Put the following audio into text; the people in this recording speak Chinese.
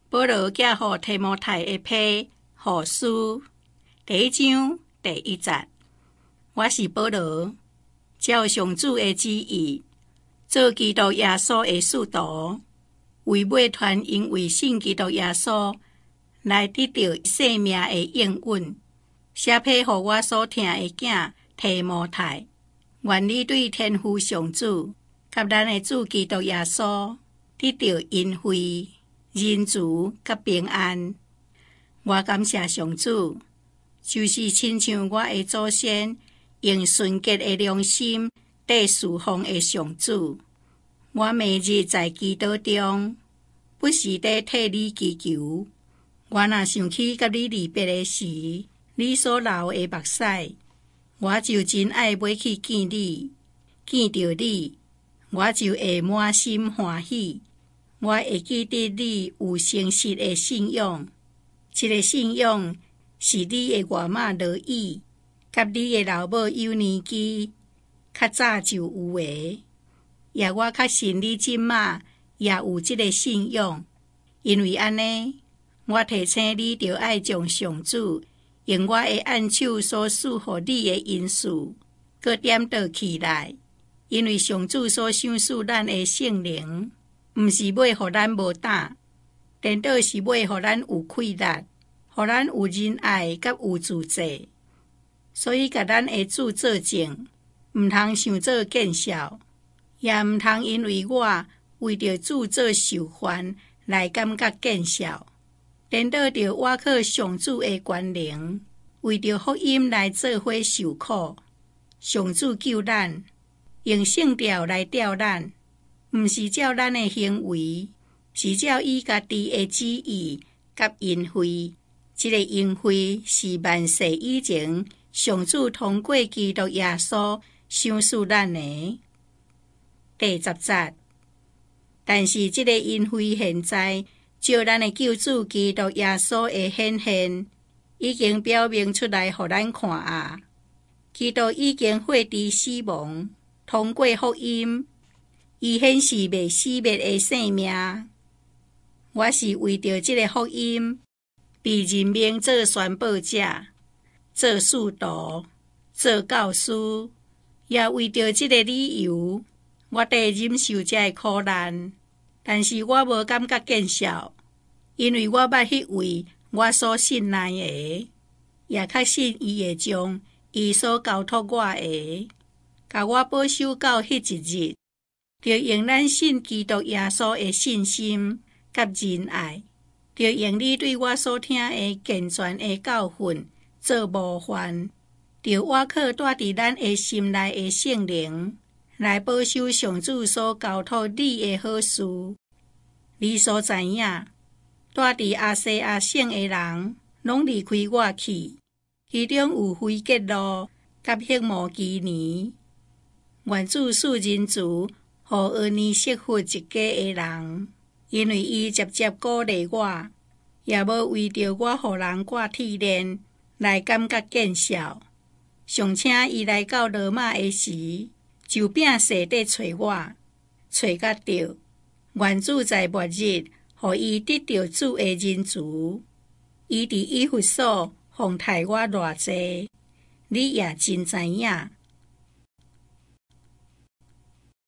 保羅寄予提摩太的批後書第1章第1節。我是保羅，照上主的旨意，做基督耶穌的使徒，為要傳因為信基督耶穌來得到生命的應允，寫批予我所疼的囝提摩太。願你對天父上主及咱的主基督耶穌得到恩惠、仁慈及平安。我感謝上主，就是親像我的祖先用純潔的良心在侍奉的上主。我每日在基督中，不時在替你祈求。我若想起甲你離別的時，你所流的目屎，我就真愛要去見你，見到你，我就會滿心歡喜。我會記得你有誠實的信仰，這個信仰是你的外媽羅伊，甲你的老母幼年期較早就有的。也我確信你今仔也有這個信仰，因為安尼，我提醒你就愛將上主用我的按手所賜予你的恩賜，擱點倒起來，因為上主所賞賜咱的聖靈，毋是要予咱無膽，顛倒是要予咱有氣力，予咱有仁愛甲有自制。所以甲咱的主做證，毋通想做見笑，也毋通因為我為着主做受患來感覺見笑，顛倒着我靠上主的權能，為着福音來做伙受苦。上主救咱，用聖召來召咱，毋是照咱的行為，是照伊家己的旨意甲恩惠。這個恩惠是萬世以前上主通過基督耶穌賞賜咱的。第10節。但是這個恩惠現在照咱的救主基督耶穌的顯現，已經表明出來予咱看啊！基督已經活佇死亡，通過福音，伊顯示未死滅的生命。我是為着這個福音，被任命做宣報者，做使徒，做教師，也為着這個理由，我得忍受這個苦難。但是我無感覺見笑，因為我捌迄位我所信賴的，也確信伊會將伊所交託我的，甲我保守到迄一日，就用咱信基督耶穌的信心甲仁愛，就用你對我所聽的健全的教訓做模範，就我靠帶佇咱的心內的聖靈來保守上主所交託你的好事。你所知影，帶佇亞西亞省的人，攏離開我去，其中有非吉路甲赫摩基尼。願主賜仁慈，予俄尼色弗一家的人，因為伊直接鼓勵我，也無為着我予人掛鐵鏈來感覺見笑。尚請伊來到羅馬的時，就摒勢地找我，找甲着。願主在末日，予伊得到主的仁慈。伊佇以弗所奉待我偌濟，你也真知影。